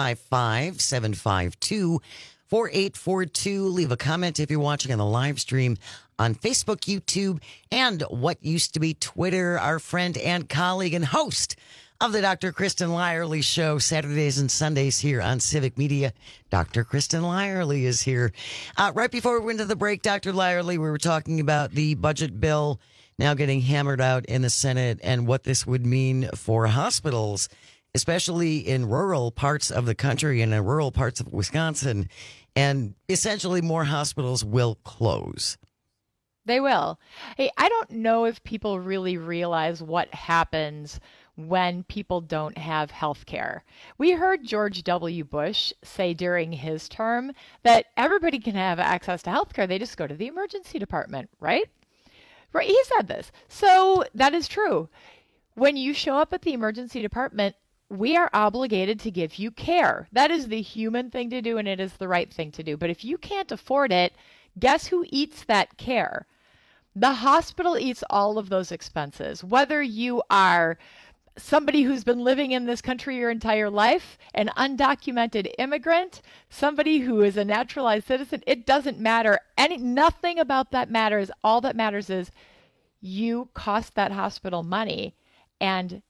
855-752-4842. Leave a comment if you're watching on the live stream on Facebook, YouTube, and what used to be Twitter. Our friend and colleague and host of the Dr. Kristen Lyerly Show, Saturdays and Sundays here on Civic Media. Dr. Kristen Lyerly is here. Right before we went to the break, Dr. Lyerly, we were talking about the budget bill now getting hammered out in the Senate and what this would mean for hospitals, especially in rural parts of the country and in rural parts of Wisconsin. And essentially more hospitals will close. They will. Hey, I don't know if people really realize what happens when people don't have health care. We heard George W. Bush say during his term that everybody can have access to health care. They just go to the emergency department, right? Right. He said this. So that is true. When you show up at the emergency department, we are obligated to give you care. That is the human thing to do, and it is the right thing to do. But if you can't afford it, guess who eats that care? The hospital eats all of those expenses. Whether you are somebody who's been living in this country your entire life, an undocumented immigrant, somebody who is a naturalized citizen, it doesn't matter. Nothing about that matters. All that matters is you cost that hospital money, and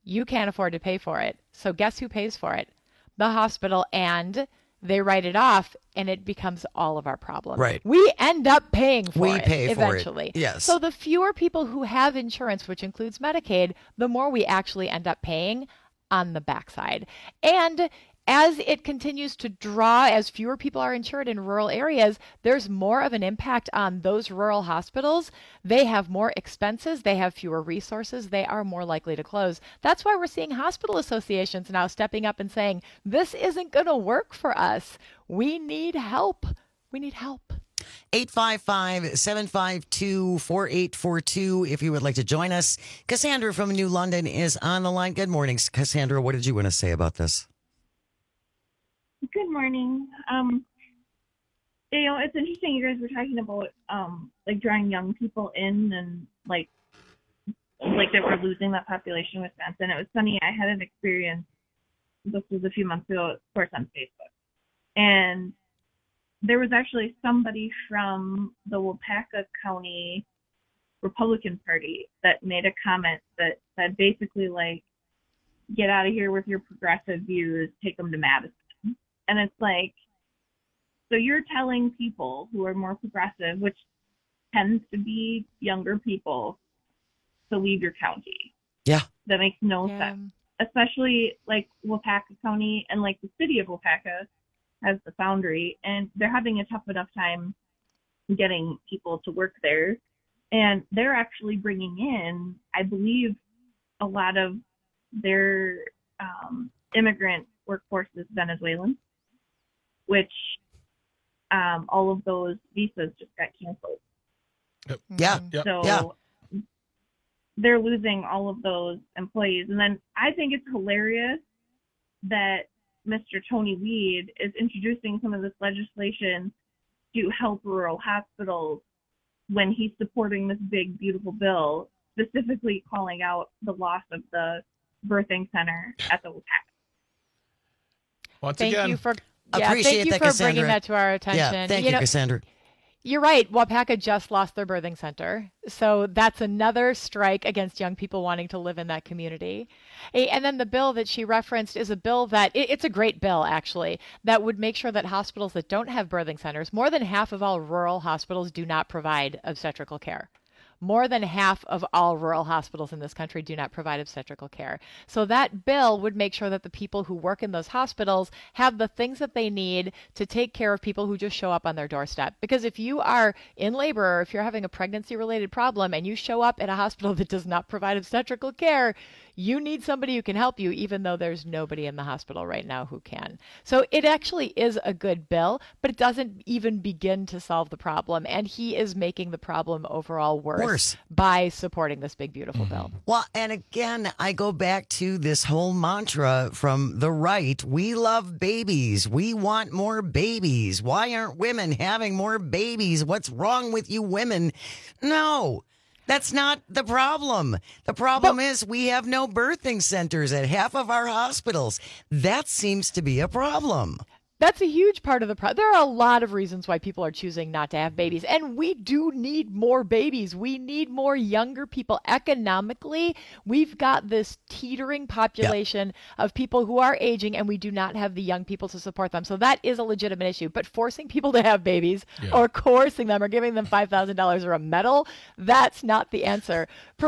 You can't afford to pay for it. So guess who pays for it? The hospital, and they write it off, and it becomes all of our problem. Right. We end up paying for We it pay for it. eventually. Yes. So the fewer people who have insurance, which includes Medicaid, the more we actually end up paying on the backside. And as it continues to draw, as fewer people are insured in rural areas, there's more of an impact on those rural hospitals. They have more expenses. They have fewer resources. They are more likely to close. That's why we're seeing hospital associations now stepping up and saying, this isn't going to work for us. We need help. We need help. 855-752-4842 if you would like to join us. Cassandra from New London is on the line. Good morning, Cassandra. What did you want to say about this? Good morning. It's interesting you guys were talking about like drawing young people in and like that we're losing that population in Wisconsin. It was funny, I had an experience, this was a few months ago, of course, on Facebook. And there was actually somebody from the Waupaca County Republican Party that made a comment that said basically like, get out of here with your progressive views, take them to Madison. And it's like, so you're telling people who are more progressive, which tends to be younger people, to leave your county. Yeah. That makes no sense. Especially like Waupaca County and like the city of Waupaca has the foundry, and they're having a tough enough time getting people to work there. And they're actually bringing in, I believe, a lot of their immigrant workforce is Venezuelan, which all of those visas just got canceled. Yeah. So they're losing all of those employees. And then I think it's hilarious that Mr. Tony Weed is introducing some of this legislation to help rural hospitals when he's supporting this big, beautiful bill, specifically calling out the loss of the birthing center at the Waupaca. Thank you for Appreciate that, Cassandra. bringing that to our attention. Yeah, thank you, Cassandra. You're right. Waupaca just lost their birthing center. So that's another strike against young people wanting to live in that community. And then the bill that she referenced is a bill that, it's a great bill, actually, that would make sure that hospitals that don't have birthing centers, more than half of all rural hospitals do not provide obstetrical care. More than half of all rural hospitals in this country do not provide obstetrical care. So that bill would make sure that the people who work in those hospitals have the things that they need to take care of people who just show up on their doorstep. Because if you are in labor or if you're having a pregnancy-related problem and you show up at a hospital that does not provide obstetrical care, you need somebody who can help you, even though there's nobody in the hospital right now who can. So it actually is a good bill, but it doesn't even begin to solve the problem. And he is making the problem overall worse by supporting this big, beautiful bill. Well, and again, I go back to this whole mantra from the right. We love babies. We want more babies. Why aren't women having more babies? What's wrong with you women? No. That's not the problem. The problem is we have no birthing centers at half of our hospitals. That seems to be a problem. That's a huge part of the problem. There are a lot of reasons why people are choosing not to have babies. And we do need more babies. We need more younger people. Economically, we've got this teetering population of people who are aging, and we do not have the young people to support them. So that is a legitimate issue. But forcing people to have babies or coercing them or giving them $5,000 or a medal, that's not the answer.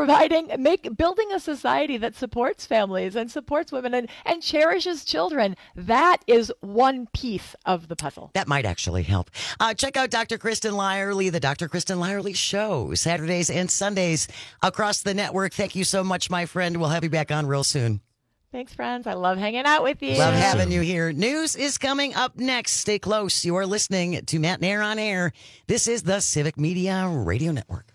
Building a society that supports families and supports women and cherishes children, that is one piece of the puzzle. That might actually help. Check out Dr. Kristen Lyerly, the Dr. Kristen Lyerly Show, Saturdays and Sundays across the network. Thank you so much, my friend. We'll have you back on real soon. Thanks, friends. I love hanging out with you. Love having you here. News is coming up next. Stay close. You are listening to Matt Nair on Air. This is the Civic Media Radio Network.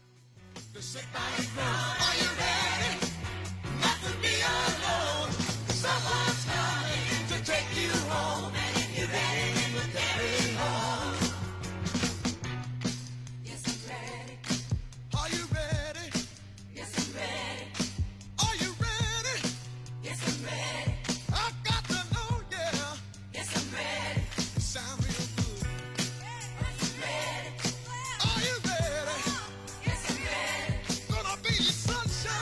Sunshine.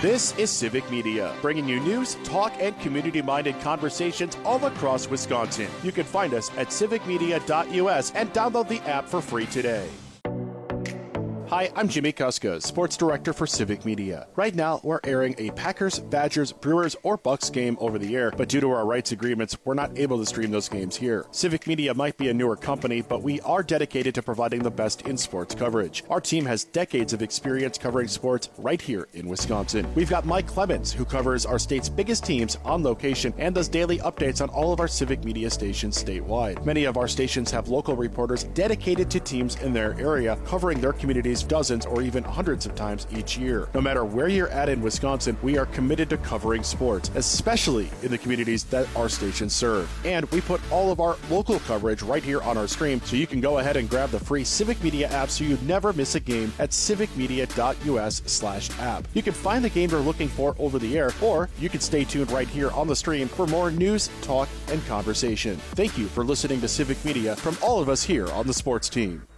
This is Civic Media, bringing you news, talk, and community-minded conversations all across Wisconsin. You can find us at civicmedia.us and download the app for free today. Hi, I'm Jimmy Kuska, Sports Director for Civic Media. Right now, we're airing a Packers, Badgers, Brewers, or Bucks game over the air, but due to our rights agreements, we're not able to stream those games here. Civic Media might be a newer company, but we are dedicated to providing the best in sports coverage. Our team has decades of experience covering sports right here in Wisconsin. We've got Mike Clemens, who covers our state's biggest teams on location and does daily updates on all of our Civic Media stations statewide. Many of our stations have local reporters dedicated to teams in their area, covering their communities dozens or even hundreds of times each year. No matter where you're at in Wisconsin, we are committed to covering sports, especially in the communities that our stations serve. And we put all of our local coverage right here on our stream, so you can go ahead and grab the free Civic Media app so you never miss a game at civicmedia.us/app. You can find the game you're looking for over the air, or you can stay tuned right here on the stream for more news, talk, and conversation. Thank you for listening to Civic Media from all of us here on the sports team.